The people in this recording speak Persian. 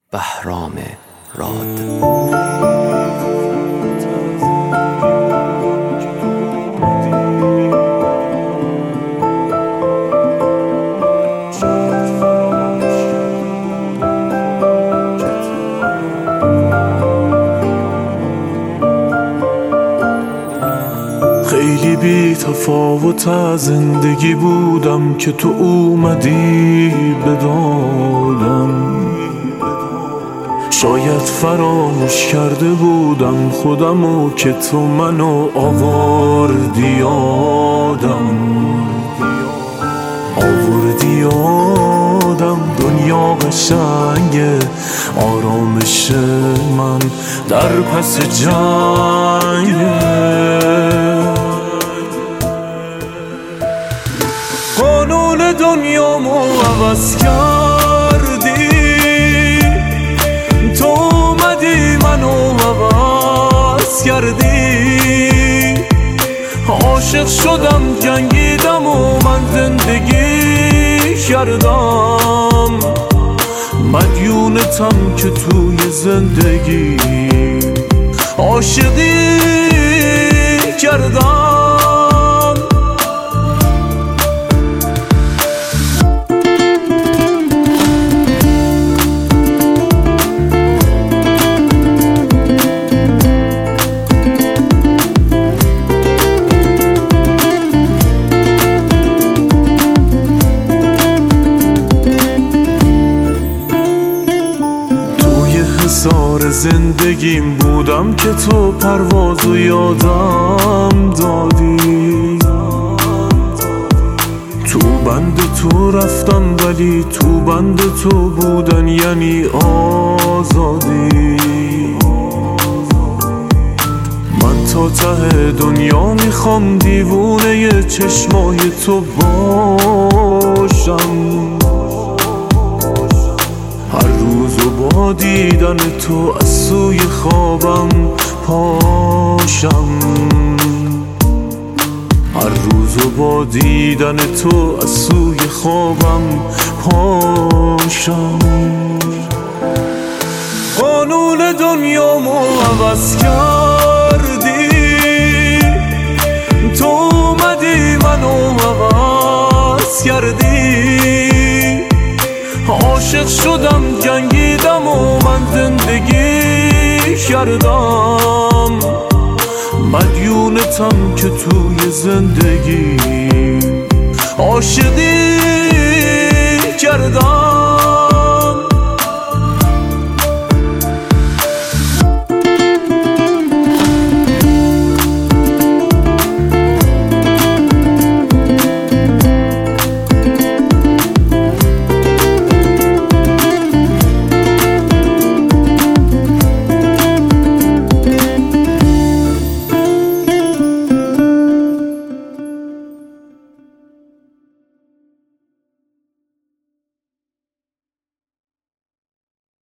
بهرام راد. خیلی بی تفاوت از زندگی بودم که تو اومدی به دادم. شاید فراموش کرده بودم خودمو که تو منو آوردی یادم دنیا قشنگه، آرامش من در پس جنگه. قانون دنیامو عوض کردی، تو اومدی منو عوض کردی. عاشق شدم جنگیدم و من زندگی کردم، مدیونتم که توی زندگی عاشقی کردم. حصار زندگیم بودم که تو پروازو یادم دادی. تو بند تو رفتم ولی تو بند تو بودن یعنی آزادی. من تا ته دنیا میخوام دیوونه چشمای تو باشم، هر روز و با دیدن تو از سوی خوابم پاشم، هر روز و با دیدن تو از سوی خوابم پاشم. قانون دنیامو عوض کردی، تو اومدی منو عوض کردی. عاشق شدم جنگیدم و من زندگی کردم، مدیونتم که توی زندگی عاشقی کردم.